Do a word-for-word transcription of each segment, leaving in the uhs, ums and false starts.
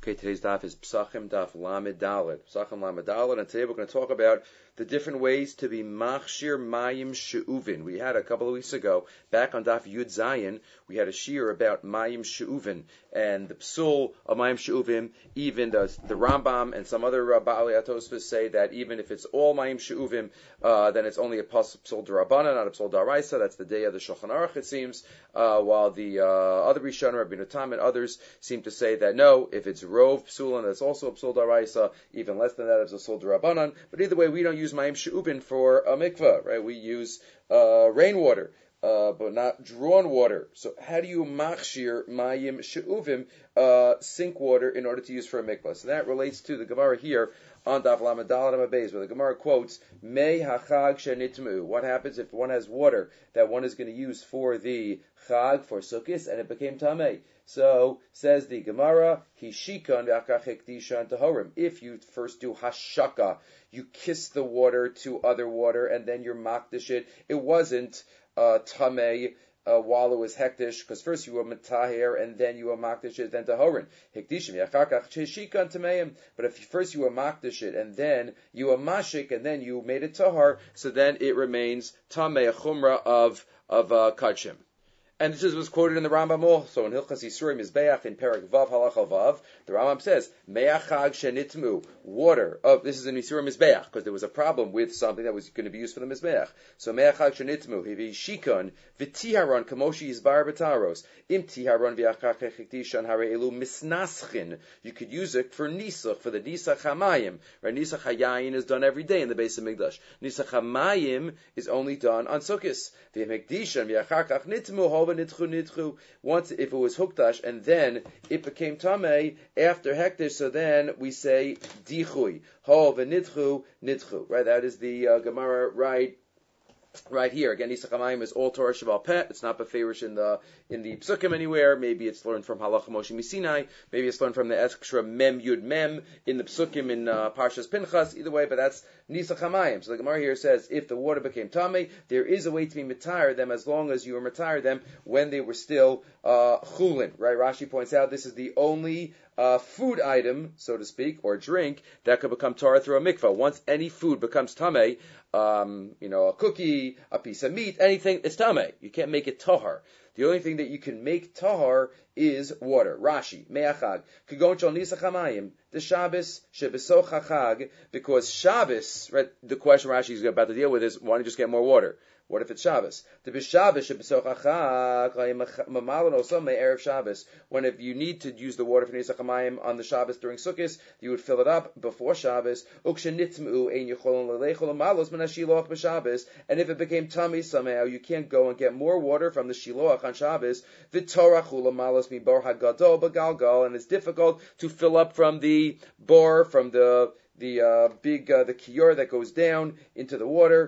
Okay, today's daf is Psachim Daf Lamed Daled. Psachim Lamed Daled, and today we're going to talk about the different ways to be Machshir Mayim She'uvin. We had a couple of weeks ago, back on Daf Yud Zayin, we had a shir about Mayim She'uvin, and the Psul of Mayim She'uvin, even the, the Rambam and some other uh, Ba'alei HaTosfos say that even if it's all Mayim She'uvin, uh, then it's only a Psul D'Rabbanan, not a Psul D'Oraisa. That's the day of the Shulchan Aruch, it seems, uh, while the uh, other Rishonim, Rabbi Tam and others seem to say that no, if it's Rov Psulan, that's also a Psul D'Oraisa, even less than that, it's a Psul D'Rabbanan. But either way, we don't use Mayim She'uvin for a mikveh, right? We use uh, rainwater, uh, but not drawn water. So how do you machshir Mayim She'uvim, uh, sink water, in order to use for a mikveh? So that relates to the Gemara here on Daf Lamed Daled Amud Beis, where the Gemara quotes, Mei hachag shenitmu. What happens if one has water that one is going to use for the chag, for sukkis, and it became tamei? So, says the Gemara, Hishikan v'achach hekdishan tahorim. If you first do hashaka, you kiss the water to other water, and then you're makdish it, it wasn't uh, tamei, Uh, while it was hektish, because first you were metaher and then you were makdish it, then tahorin. Hekdishim yachakach cheshikan tameim. But if first you were makdish it and then you were mashik and then you made it tahar, so then it remains tamei, a chumrah of of uh, kachim. And this was quoted in the Rambam also in Hilchas Yisurim Mizbeach in Perek Vav Halacha Vav. The Rambam says, Me'achag shenitmu, water of, this is in Yisurim Mizbeach, because there was a problem with something that was going to be used for the Mizbeach. So Me'achag shenitmu, hivi shikon, v'tiharon, kamoshi yizbar b'taros, im tiharon v'achach hekdishan hare elu misnaschin. You could use it for nisach, for the nisach hamayim. Right, nisach hayayin is done every day in the base of Mikdash. Nisach hamayim is only done on Sukkos. V'hekdishan v'achach nitmu, nitchu nitchu. Once, if it was hukdash and then it became tamei after hektish, so then we say dichui. Ho v'nitchu nitchu. Right, that is the uh, Gemara right. Right here, again, Nisach HaMayim is all Torah Shabbal Peh. It's not Beferish in the in the Psukim anywhere. Maybe it's learned from Halacha Moshe Misinai. Maybe it's learned from the extra Mem Yud Mem in the Psukim in uh, Parshas Pinchas. Either way, but that's Nisach HaMayim. So the Gemara here says, if the water became Tamei, there is a way to be Mitayr them as long as you were Mitayr them when they were still uh, Chulin. Right? Rashi points out this is the only Uh, food item, so to speak, or drink, that could become Torah through a mikvah. Once any food becomes tamei, um, you know, a cookie, a piece of meat, anything, it's tamei. You can't make it tahar. The only thing that you can make tahar is water. Rashi, me'achag, kagon shal nisach hamayim, the Shabbos, shebesoch hachag, because Shabbos, right, the question Rashi is about to deal with is, why don't you just get more water? What if it's Shabbos? To be Shabbos, when if you need to use the water for Nisach HaMayim on the Shabbos during Sukkot, you would fill it up before Shabbos. And if it became tummy somehow, you can't go and get more water from the Shiloach on Shabbos. And it's difficult to fill up from the bar, from the the uh, big, uh, the kiyor that goes down into the water.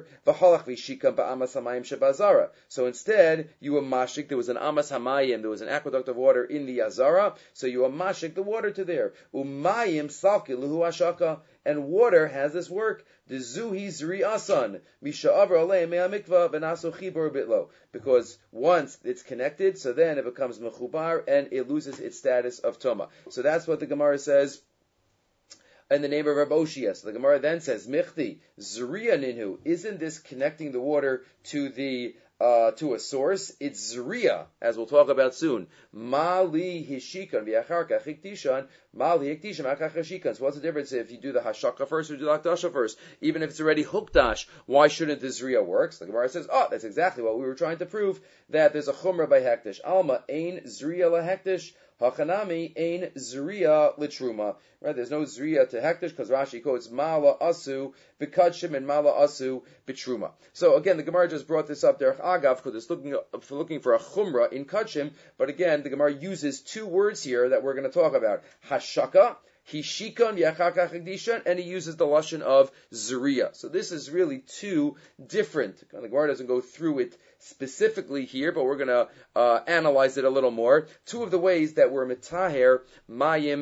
So instead, you were mashik, there was an amas hamayim, there was an aqueduct of water in the Azara, so you were mashik the water to there. Umayim salki luhu ashaka, and water has this work. The zuhi zri asan, misha avra alei mea mikvah v'naso chibur bitlo. Because once it's connected, so then it becomes mechubar, and it loses its status of toma. So that's what the Gemara says in the name of Rav Oshia. So the Gemara then says, Michti, Zriya Ninhu, isn't this connecting the water to the uh, to a source? It's Zriya, as we'll talk about soon. Mali Hishikan v'acharka chiktishan, Mali Hiktishan v'achach Hishikan. So what's the difference if you do the Hashaka first or do the Hakdasha first? Even if it's already Hukdash, why shouldn't the Zriya work? So the Gemara says, oh, that's exactly what we were trying to prove, that there's a Chumrah by Hektish. Alma, Ein Zriya la Hektish, Hachanami ein zriya litruma. Right? There's no zriya to hektish because Rashi quotes mala asu b'kadshim and mala asu b'truma. So again, the Gemara just brought this up there agav because it's looking for looking for a chumrah in kadshim. But again, the Gemara uses two words here that we're going to talk about: hashaka. Hishikon yachakach hekdishan, and he uses the lashon of zriya. So this is really two different. The Gemara doesn't go through it specifically here, but we're going to uh, analyze it a little more. Two of the ways that we're mitaher mayim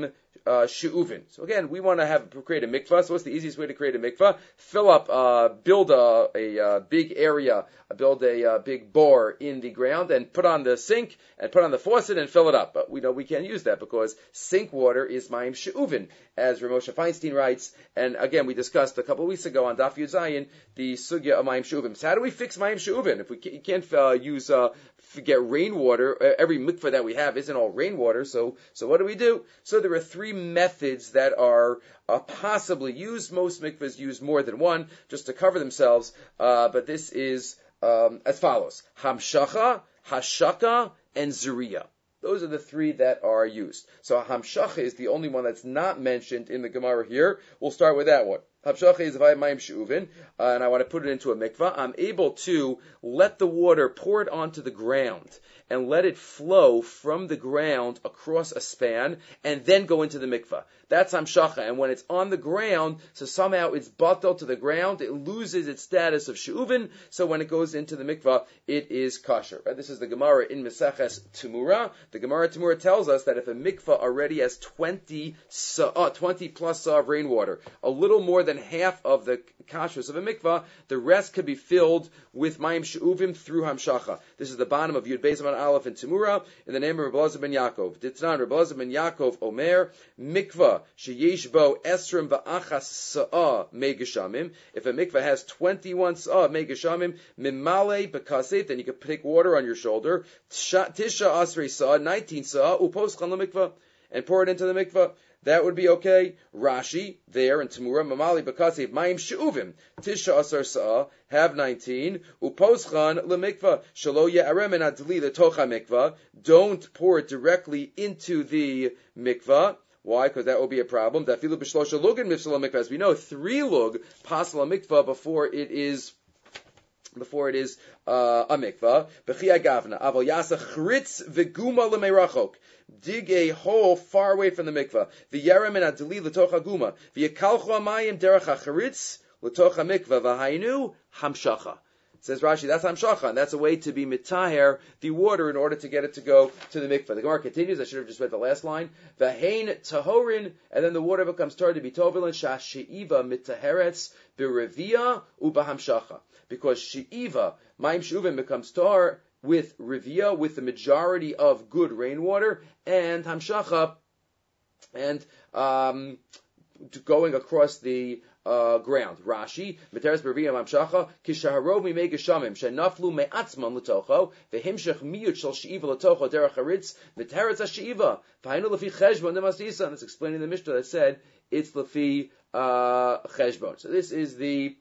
uh, she'uvin. So again, we want to have create a mikvah. So what's the easiest way to create a mikvah? Fill up, uh, build a, a, a big area, build a, a big bore in the ground, and put on the sink and put on the faucet and fill it up. But we know we can't use that because sink water is mayim she'uvin, as Rav Moshe Feinstein writes. And again, we discussed a couple of weeks ago on Daf Yud Zayin the sugya of mayim she'uvin. So how do we fix mayim she'uvin? If we can't uh, use uh, get rainwater, every mikvah that we have isn't all rainwater. So so what do we do? So there are three methods that are uh, possibly used. Most mikvahs use more than one just to cover themselves. Uh, but this is um, as follows: hamshacha, hashaka, and zuriya. Those are the three that are used. So hamshacha is the only one that's not mentioned in the Gemara here. We'll start with that one. Hamshacha is if I have mayim she'uvin, uh, and I want to put it into a mikvah, I'm able to let the water pour it onto the ground and let it flow from the ground across a span and then go into the mikvah. That's hamshacha. And when it's on the ground, so somehow it's batel to the ground, it loses its status of she'uvin, so when it goes into the mikvah, it is kosher. Right? This is the Gemara in Meseches Temura. The Gemara Temura tells us that if a mikvah already has twenty, uh, twenty plus uh, of rainwater, a little more than half of the kashrus of a mikvah, the rest could be filled with mayim she'uvim through hamshacha. This is the bottom of Yud Beis Amud Aleph in Temura in the name of Rabbi Elazar ben Yaakov. Ditnan Rabbi Elazar ben Yaakov Omer mikvah sheyesh bo esrim va'achas sa'ah megashamim. If a mikvah has twenty-one sa'ah megashamim mimale bekasef, then you can take water on your shoulder. Tisha asrei sa'ah, nineteen sa'ah uposchan lemikvah, and pour it into the mikvah. That would be okay. Rashi, there in Temura, Mamali Bakasev, Mayim She'uvim, Tisha Asar Sa'ah, have nineteen, Uposchan Lemikvah, Shalo Ye'arem en Adli Letocha Mikvah, don't pour it directly into the mikvah. Why? Because that will be a problem. Dafilu B'shlosha Lugin Mifsal Mikvah. As we know, three lug, Pasal Mikvah, before it is before it is uh, a mikvah. B'chia gavna, aval yasa chritz v'guma l'meirachok. Dig a hole far away from the mikvah. V'yerem en adli l'tocha guma. V'yakalchu amayim derech ha'chritz l'tocha mikvah. V'hainu hamshacha. Says Rashi, that's hamshacha, and that's a way to be mitaher the water in order to get it to go to the mikvah. The Gemara continues, I should have just read the last line, v'hain tahorin, and then the water becomes tar to be tovelin, shashi'iva mitaheretz b'revia u'bahamshacha. Because she'iva, mayim she'uvim, becomes tar with revia, with the majority of good rainwater, and hamshacha, and um, going across the uh, ground. Rashi, Materes B'Revia Mamshacha, Kishaharov Mimei Geshamim, Shenaflu Me'atzman L'tocho, V'himshech Miyut Shel She'iva L'tocho Derech Haritz, V'teretz HaShe'iva, V'hainu L'fi Cheshbon Nemasisa. That's explaining the Mishnah that said it's L'fi uh, Cheshbon. So this is the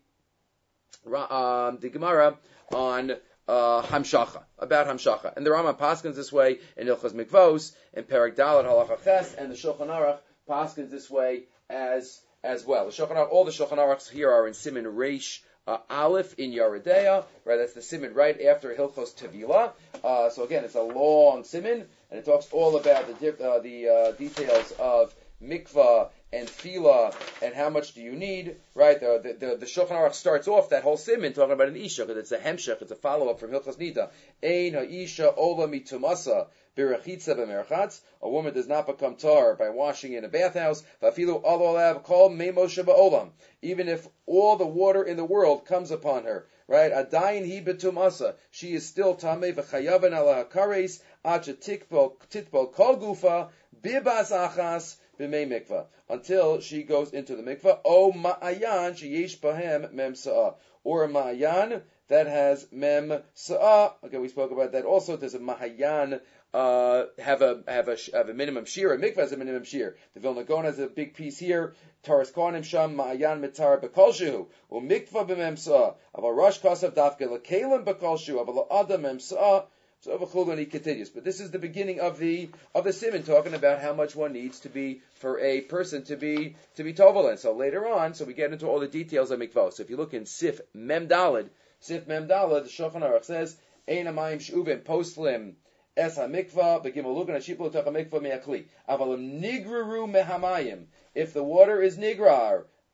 uh, the Gemara on uh, Hamshacha, about Hamshacha. And the Rambam paskins this way in Ilchos Mikvos, in Perek Dalet Halacha Ches, and the Shulchan Aruch paskins this way as as well. The Shulchan Aruch, all the Shulchan Aruchs here are in Siman Reish uh, Aleph in Yeridea, right? That's the Siman right after Hilchos Tevila. Uh, so again, it's a long Siman, and it talks all about the dip, uh, the uh, details of mikvah and fila, and how much do you need, right? The the, the, the Shulchan Aruch starts off that whole siman talking about an isha, because it's a hemshech, it's a follow-up from Hilchos Nida. Ein ha'isha ola mitumasa birachitza b'merchatz. A woman does not become tar by washing in a bathhouse. V'afilu alo alav kol meimoshe ba'olam. Even if all the water in the world comes upon her, right? Adayin hi betumasa. She is still tamei v'chayavan ala hakares acha titbol kol gufa bibas achas b'mei mikvah, until she goes into the mikvah. O ma'ayan sheyesh bahem mem sa'ah, or a ma'ayan that has mem sa'ah. Okay, we spoke about that also. Does a ma'ayan uh, have a have a have a minimum shear? A mikvah has a minimum shear. The Vilna Gaon has a big piece here. Taras kohanim sham ma'ayan mitar b'kol shehu u mikvah b'mem sa'ah. Aval rosh kasav dafke l'kelim b'kol shehu aval adam mem sa'ah. So and he continues, but this is the beginning of the of the siman, talking about how much one needs to be for a person to be to be tovel. And so later on, so we get into all the details of mikvah. So if you look in Sif Mem Daled, Sif Mem Daled, the Shulchan Aruch says, Ein hamayim she'uvim poslim es hamikvah begimel lugan hashiplo tach hamikvah me'akli avalim nigreru mehamayim. If the water is nigrar,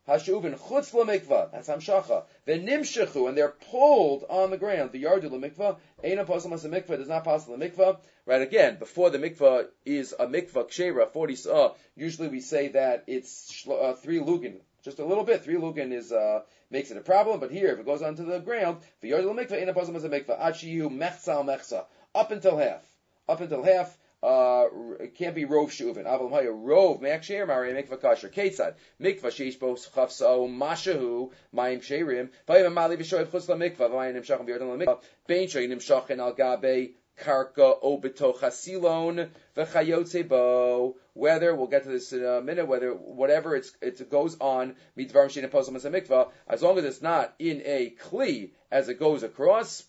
Hashuven chutz lemikva, that's hamshacha. V'nimshechu, and they're pulled on the ground. The yardu lemikva, ain't apostle as a mikvah, does not pass the mikvah. Right, again, before the mikvah is a mikvah kshera, forty sa'ah, usually we say that it's uh, three lugin. Just a little bit. Three lugin is, uh, makes it a problem, but here, if it goes onto the ground, the yardu lemikva, ain't apostle as a mikvah, achiyu mechza al mechza, up until half. Up until half, Uh, it can't be rov shuvin. Aval haya rov me'ak sheir mari mikvah kasher. Ketzad mikvah sheish bo chafsao mashahu mayim sheirim. Vayim mali v'shoyv chutz lamikvah vayim nimshachem v'yardon lamikvah. Bein shoy nimshachem al gabe karka o betoch hasilon v'chayotze bo. Whether we'll get to this in a minute. Whether whatever it's it goes on mitvarim shein apostle as a mikvah, as long as it's not in a kli as it goes across.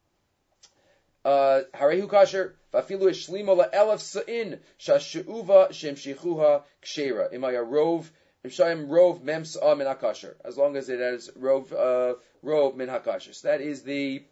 Uh, Harehu kasher vafilu eshlimo la'elef sa'in shashuva shemshichuha kshera imaya rov imshayim rov mem sa'a min hakasher, as long as it has rov uh, rov min hakasher. So that is the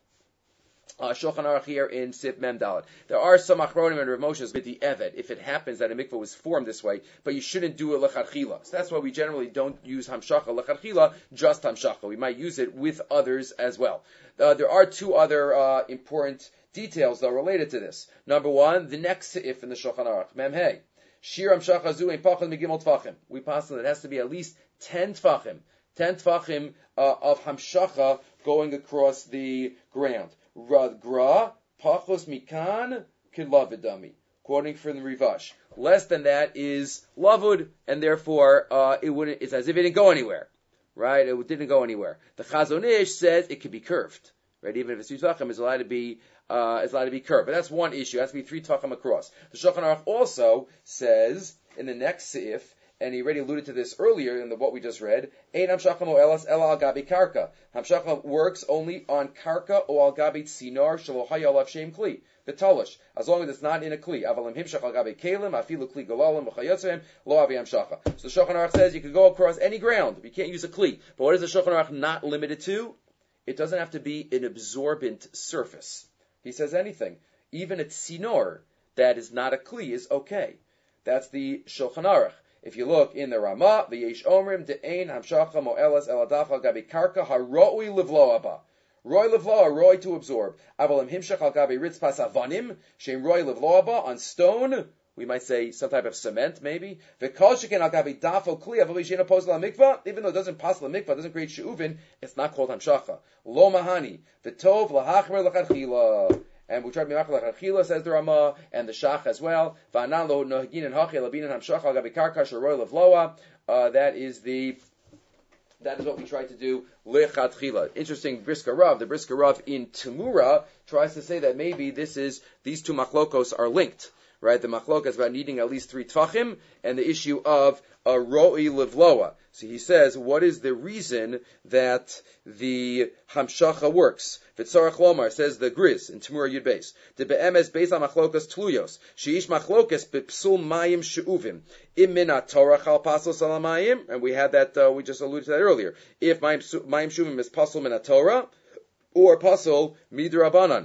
uh, Shulchan Aruch here in Sif Mem Dalet. There are some achronim and Rav Moshe's with the evet if it happens that a mikvah was formed this way, but you shouldn't do it lechatchila. So that's why we generally don't use hamshacha lechatchila, just hamshacha. We might use it with others as well. Uh, there are two other uh, important details though related to this. Number one, the next seif in the Shulchan Aruch, Mem Hey, Shir Hamshacha Zu Ein Pachon Migimel Tfachim. We pass that it has to be at least ten tfachim, ten tfachim uh, of Hamshacha going across the ground. Rad Gra Pachos Mikan Kilavidami, quoting from the Rivash. Less than that is lavud, and therefore uh, it wouldn't. It's as if it didn't go anywhere, right? It didn't go anywhere. The Chazon Ish says it could be curved, right? Even if it's two tfachim, it's allowed to be. Uh, it's allowed to be curved. But that's one issue. It has to be three tachim across. The Shulchan Aruch also says in the next seif, and he already alluded to this earlier in the, what we just read, Ein hamshacha mo'elas ela al gabi karka. Hamshacha works only on karka or al gabi tzinar shelo haya alav shem kli. V'talish. As long as it's not in a kli. Avalim himshach al gabi kelim, afilu kli galalim, v'chayotzem, lo avi hamshacha. So the Shulchan Aruch says you can go across any ground. You can't use a kli. But what is the Shulchan Aruch not limited to? It doesn't have to be an absorbent surface. He says anything. Even a tzinor that is not a kli is okay. That's the Shulchan Aruch. If you look in the Ramah, the Yesh Omrim, De'ein Hamshacha Mo'elas Eladaf Al Gabi Karka Haroi Livlo Abba. Roy Livlo, Roy to absorb. Avalim Himshach Al Gabi Ritzpas Avanim, Shem Roy Livlo Abba, on stone, we might say some type of cement, maybe. V'kol sheken Al Gabi Dafo Kli, Avalim Shena Posel Al Mikvah, even though it doesn't pass the mikvah, doesn't create She'uvin, it's not called Hamshacha. Lo Mahani, V'tov Lahachmer L'chadchila. And we try to be machal l'chadchila, says the Ramah, and the Shach as well. V'anan lo nohagin and hachi labin and hamshach al gabi karka shoroy levloa. That is the, that is what we try to do l'chadchila. Interesting, Brisker Rav. The Brisker Rav in Temura tries to say that maybe this is, these two machlokos are linked. Right, the machlok is about needing at least three tfachim, and the issue of a ro'i livloa. So he says, what is the reason that the hamshacha works? V'tzarach lomar, says the Griz in Temura Yud Beis. The be'emes beis ha-machlokas tluyos. Sheish machlokas b'psul mayim she'uvim. Im min ha-torah chal pasol salamayim, and we had that, uh, we just alluded to that earlier. If mayim she'uvim is pasol min ha-torah, or pasol midrabanan.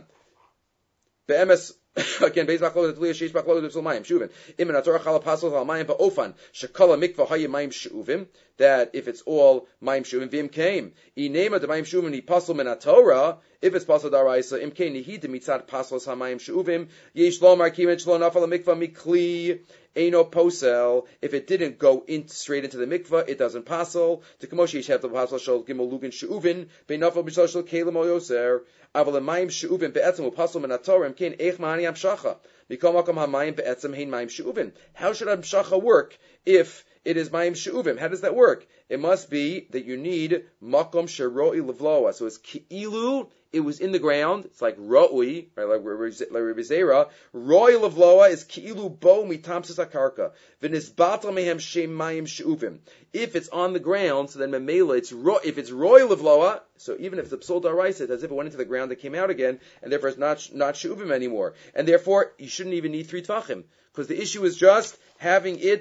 Be'emes again, beis machlokes tluya sheish machlokes b'psul mayim shuvim. Im min haTorah chala pasol al mayim ba'ofan shekala mikvah hayim mayim shuvim. That if it's all mayim shuvim, v'im came inema the mayim shuvim ni pasol min haTorah. If it's pasol daraisa, im came nihid mitzad pasols hamayim shuvim. Yesh lomar kimen shlo nafal mikvah mikli. Eino posel. If it didn't go in straight into the mikvah, it doesn't pasol. To kamoshi yeshav the pasol shol gimel lugin shuvin beinafal b'shol shol kelim o yoser. Aval mayim shuvin be'etzem u'pasol min haTorah im came eich mani hamshacha. Mikol makom hamayim be'etzem hein mayim shuvin. How should hamshacha work if it is mayim shuvim? How does that work? It must be that you need makom sheroi levloa. So it's ki'ilu, it was in the ground. It's like ro'ui, right, like Rabbi Zera. Roi levloa is ki'ilu bo mitamsis hakarka. V'nisbata mehem shem mayim shuvim. If it's on the ground, so then memela, it's ro, if it's roi levloa, so even if it's a psul daraisa, it's as if it went into the ground, it came out again, and therefore it's not not shuvim anymore. And therefore, you shouldn't even need three tvachim, because the issue is just having it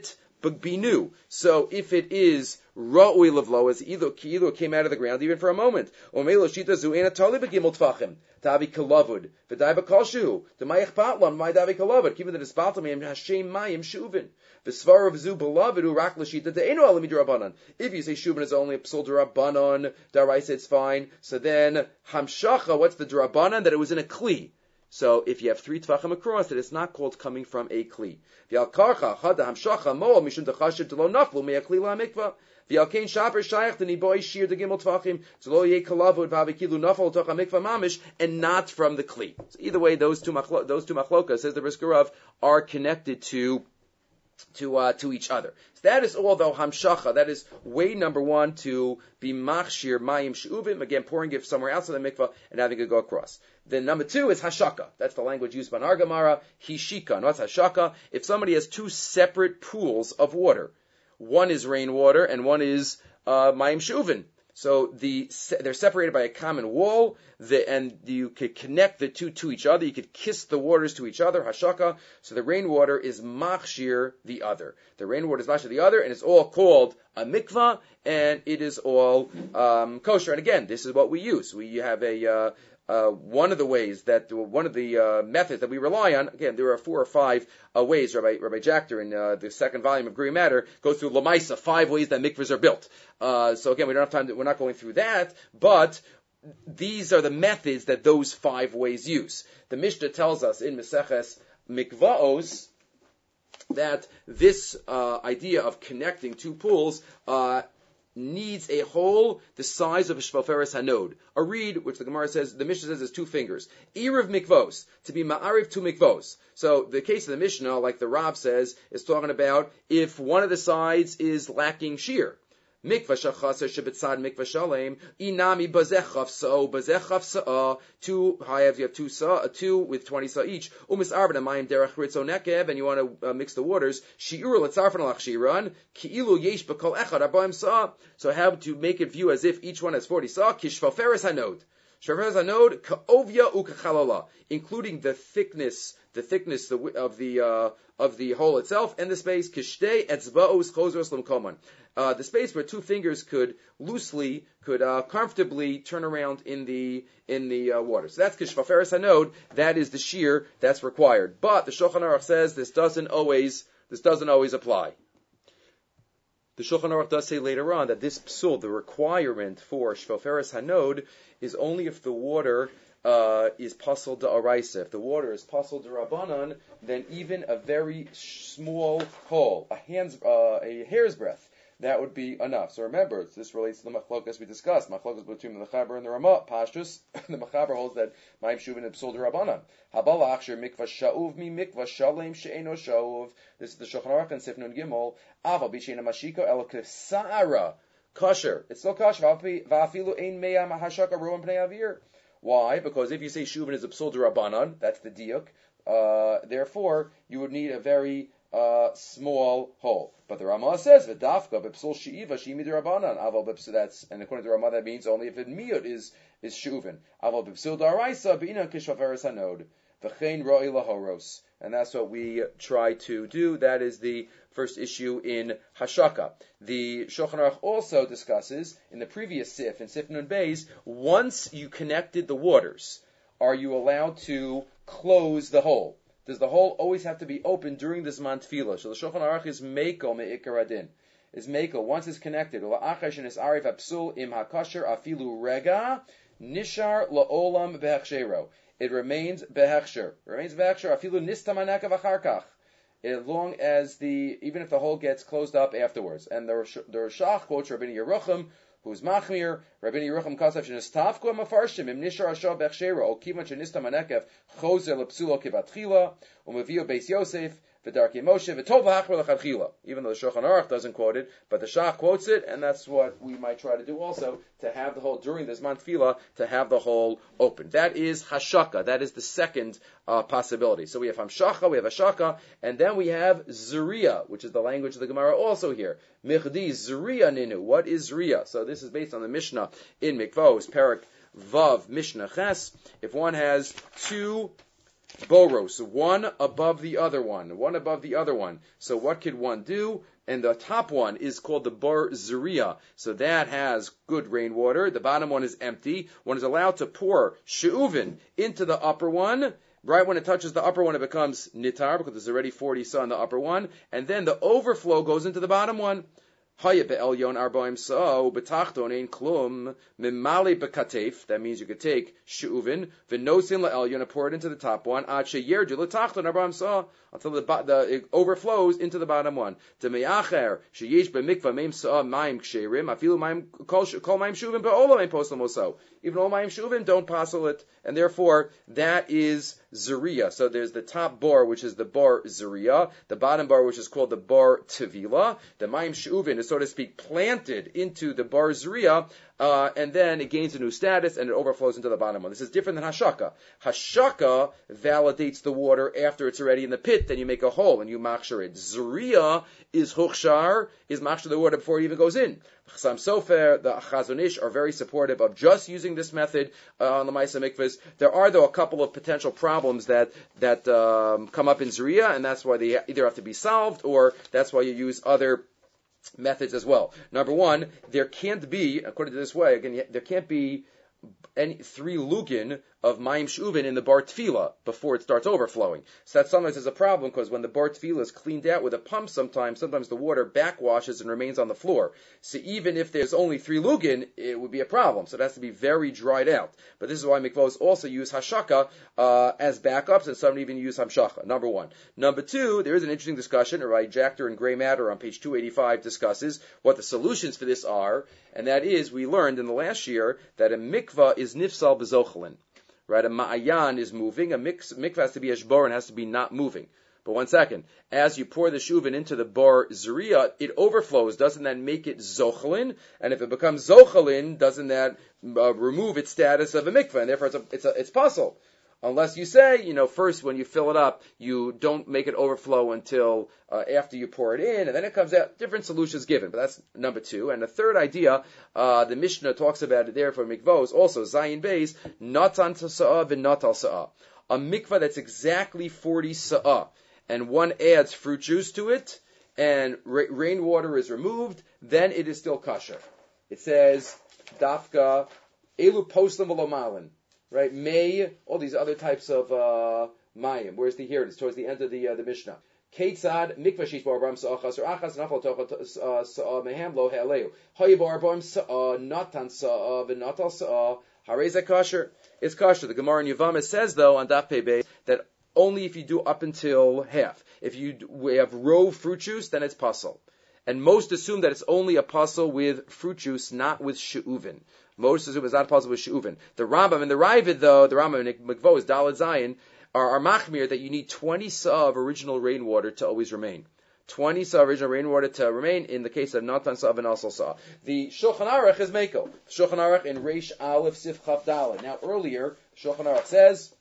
but binu. So if it is ra'ui levlo, as either either came out of the ground even for a moment, or melo shita zu ena tali begimel tvachim tavi kalavud v'dai bakashu the mayich patlam my davi kalavud given that it's batamim hashem mayim shuvin v'svar of zu beloved urak l'shita de eno alimi derabanan. If you say shuvin is only a psul derabanan, daraisa it's fine. So then hamshacha, what's the derabanan? That it was in a kli. So if you have three tvachim across it, it's not called coming from a kli. V'al karcha chada hamshacha mo mishum dechashiv telo naflu mea kli la mikvah. V'al kein shaper shayach the niboy shir the gimel tvachim telo ye kalavud v'avikilu nafal tocha mikvah mamish, and not from the kli. So either way, those two machlo- those two machlokas, says the Brisker Rav, are connected to to uh, to each other. So that is all, though, hamshacha. That is way number one, to be machshir mayim she'uvim, again pouring it somewhere outside the mikvah and having it go across. Then number two is hashaka. That's the language used by Nar Gemara. Hishika. What's hashaka? If somebody has two separate pools of water, one is rainwater and one is uh, mayim she'uvim. So the they're separated by a common wall, the, and you could connect the two to each other. You could kiss the waters to each other, hashaka. So the rainwater is machshir the other. The rainwater is machshir the other, and it's all called a mikvah, and it is all um, kosher. And again, this is what we use. We have a uh, uh, one of the ways that one of the uh, methods that we rely on. Again, there are four or five uh, ways. Rabbi Rabbi Jachter in uh, the second volume of Grey Matter goes through Lamaisa, five ways that mikvahs are built. Uh, so again, we don't have time. To, we're not going through that, but these are the methods that those five ways use. The Mishnah tells us in Meseches Mikvaos that this uh, idea of connecting two pools uh, needs a hole the size of a shvalferes hanod. A reed, which the Gemara says, the Mishnah says is two fingers. Erev mikvos, to be ma'ariv two mikvos. So the case of the Mishnah, like the Rav says, is talking about if one of the sides is lacking shear. Mikvah shachaser shebetzad mikvah shalem inami bazechaf so bazechaf sa two high you have two sa two with twenty sa each umis arba mayim derech ritzo nekev, and you want to uh, mix the waters shiur letzarfen alach shiran ki'ilu yesh b'kol echad arbaim sa. So how to make it view as if each one has forty sa kishvalferes hanod. Shvalferes hanod ka'ovya ukachalala, including the thickness the thickness of the uh, of the hole itself and the space kishtei etzbaos chozros l'mkoman. Uh, the space where two fingers could loosely, could uh, comfortably turn around in the in the uh, water. So that's kishvaferes hanod. That is the shear that's required. But the Shulchan Aruch says this doesn't always this doesn't always apply. The Shulchan Aruch does say later on that this psul, the requirement for shvaferes hanod, is only if the water uh, is pasal da'araisa. If the water is pasal da'rabanan, then even a very small hole, a hand's uh, a hair's breadth, that would be enough. So remember, this relates to the machlokas we discussed. Machlokas between the Mechaber and the Ramah. Pashtus, the Mechaber holds that Mayim Shuvin and Psul D'Rabanan. Habala Achshir Mikvah Sha'uv Mi Mikvah Shalem She'eno Sha'uv. This is the Shulchan Aruch and Sifnun Gimel. Aval B'Sheina Mashiko El Sa'ara. Kosher. It's still kosher. Va'afilu Ein Meya Mahashaka Ruam Pnei Avir. Why? Because if you say Shuvin is a Psul D'Rabanan, that's the diuk. Uh, therefore, you would need a very Uh, small hole. But the Ramah says, "V'dafka b'psul she'iva she'imi d'Rabanan." Aval b'psul, that's, and according to the Ramah, that means only if it miyut is is shuvin. Aval b'psul d'araisa b'ina kishvaferes hanod v'chein ro'i lahoros, and that's what we try to do. That is the first issue in hashaka. The Shulchan Aruch also discusses in the previous sif in Sif Nun Beis, once you connected the waters, are you allowed to close the hole? Does the hole always have to be open during this man tefillah? So the Shulchan Aruch is meiko me'ikar adin. Is meiko, once it's connected. Is arif apsul im hakasher afilu rega nishar la'olam behechshero. It remains behechsher. Remains behechsher afilu nistamanaka v'charkach. As long as the, even if the hole gets closed up afterwards. And the the Rashach quotes Rabbeinu Yerucham, who's machmir. Rabbeinu Yerucham kasav shenistafku amafarshim im nishar ashav bechshero o kivan shenistam anekev chozer lepsulo kivatchila umevio beis Yosef v'darkei Moshe v'tov hachmer lechadchila. Even though the Shulchan Aruch doesn't quote it, but the Shach quotes it, and that's what we might try to do also, to have the hole during this man tefillah, to have the hole open. That is hashaka. That is the second uh, possibility. So we have hamshacha, we have hashaka, and then we have zuriya, which is the language of the Gemara also here. Michdi zuriya ninu. What is zuriya? So this is based on the Mishnah in Mikvos, Perak Vav Mishnah Ches. If one has two boros, one above the other one, one above the other one. So what could one do? And the top one is called the bar zuriya. So that has good rainwater. The bottom one is empty. One is allowed to pour she'uvin into the upper one. Right when it touches the upper one, it becomes nitar, because there's already forty sa in the upper one. And then the overflow goes into the bottom one. Hayat be'elyon arbaim sa'o betachton ein klum mimali bekatef. That means you could take she'uvin v'nosin la'elyon and pour it into the top one. Ad sheyerdu l'tachton arbaim sa'o until the, the it overflows into the bottom one. Demeyacher sheyesh b'mikva meim sa'o mayim ksherim afilu mayim kol kol mayim she'uvin be'olam ein posel moso. Even all mayim she'uvin don't passel it, and therefore that is zuriya. So there's the top bar, which is the bar zuriya, the bottom bar, which is called the bar tevila. The mayim she'uvin is, so to speak, planted into the bar zuriya, uh, and then it gains a new status and it overflows into the bottom one. This is different than hashaka. Hashaka validates the water after it's already in the pit, then you make a hole and you machshir it. Zuriya is hukshar, is machshir the water before it even goes in. Chassam Sofer, the Chazon Ish are very supportive of just using this method uh, on the Maisa Mikvahs. There are, though, a couple of potential problems that that um, come up in Zuriya, and that's why they either have to be solved, or that's why you use other methods as well. Number one, there can't be, according to this way, again, there can't be any three lugin of mayim she'uvin in the bar tefillah before it starts overflowing. So that sometimes is a problem, because when the bar tefillah is cleaned out with a pump, sometimes sometimes the water backwashes and remains on the floor. So even if there's only three lugin, it would be a problem. So it has to be very dried out. But this is why mikvahs also use hashaka uh, as backups, and some even use hamshacha. Number one. Number two, there is an interesting discussion. Right, Jachter and Gray Matter on page two eighty-five discusses what the solutions for this are, and that is, we learned in the last year that a mikvah is nifsal b'zochalin. Right, a ma'ayan is moving. A mix, mikvah has to be eshbor and has to be not moving. But one second, as you pour the shuvin into the bar zuriya, it overflows. Doesn't that make it zochalin? And if it becomes zochalin, doesn't that uh, remove its status of a mikvah? And therefore, it's a, it's a, it's puzzle. Unless you say, you know, first when you fill it up, you don't make it overflow until uh, after you pour it in, and then it comes out. Different solutions given, but that's number two. And the third idea, uh, the Mishnah talks about it there for mikvahs, also Zayin Beis, natan sa'ah v'natal sa'ah. A mikvah that's exactly forty sa'ah, and one adds fruit juice to it, and ra- rainwater is removed, then it is still kosher. It says, dafka, elu poslam v'lomalin. Right, may, all these other types of uh, mayim. Where's the here? It is towards the end of the uh, the Mishnah. Ketzad mikvah shish barbam sa'achas or achas nafal tocha sa'a meham lo he'aleu. Hayi barbam sa'a natan sa'a v'natal sa'a hareza kosher. It's kosher. The Gemara in Yevamah says though on Daf Pei Beis that only if you do up until half. If you do, we have raw fruit juice, then it's pasul. And most assume that it's only a pasul with fruit juice, not with she'uvin. Most assume it's not possible with she'uvin. The Rambam and the Ravid, though, the Rambam and Mikvos, Daled Zayin, are, are machmir that you need twenty sa of original rainwater to always remain. twenty sa of original rainwater to remain in the case of Natan sa and also sa. The Shulchan Aruch is Meko. Shulchan Aruch in Reish Aleph Sif Chaf Daled. Now earlier, Shulchan Aruch says,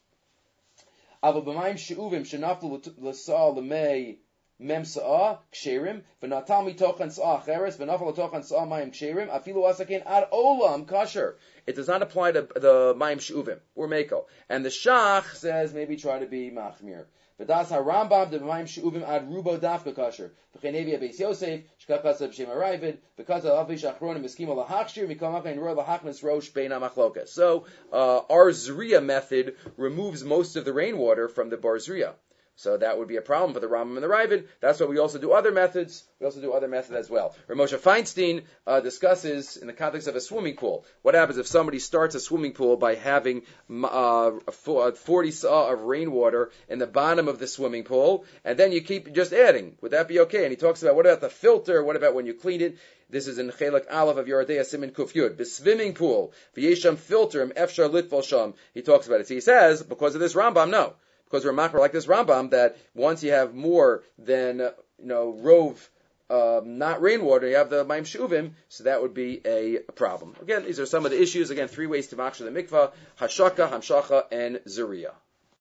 Ava b'mayim she'uvim shenaflu l'sa l'mei mem sa'a ksherim v'natal mitochan sa'a cheres v'nafal l'tochan sa'a mayim ksherim afilu asakin ad olam kasher. It does not apply to the mayim she'uvim or meko. And the Shach says maybe try to be machmir. V'das ha-Rambam the mayim she'uvim ad rubo dafka kasher. V'chenevi abeis Yosef shkachas b'shem ha'rayvid because of avish achronim eskimo lahachshir mikamaka in roy lahachnas rosh beina machlokas. So uh, our Zriya method removes most of the rainwater from the bar Zriya. So that would be a problem for the Rambam and the Ravid. That's why we also do other methods. We also do other methods as well. Ramosha Feinstein uh, discusses in the context of a swimming pool. What happens if somebody starts a swimming pool by having uh, forty saw of rainwater in the bottom of the swimming pool, and then you keep just adding? Would that be okay? And he talks about what about the filter? What about when you clean it? This is in Chelak Aleph of Yerodei Simin Kuf Yud. The swimming pool, v'yesham filter, efshar litval sham. He talks about it. So he says, because of this Rambam, no. Because we're machmer like this Rambam, that once you have more than, uh, you know, rove, um, not rainwater, you have the mayim she'uvim, so that would be a, a problem. Again, these are some of the issues. Again, three ways to machshir the mikvah: hashaka, hamshacha, and zuriya.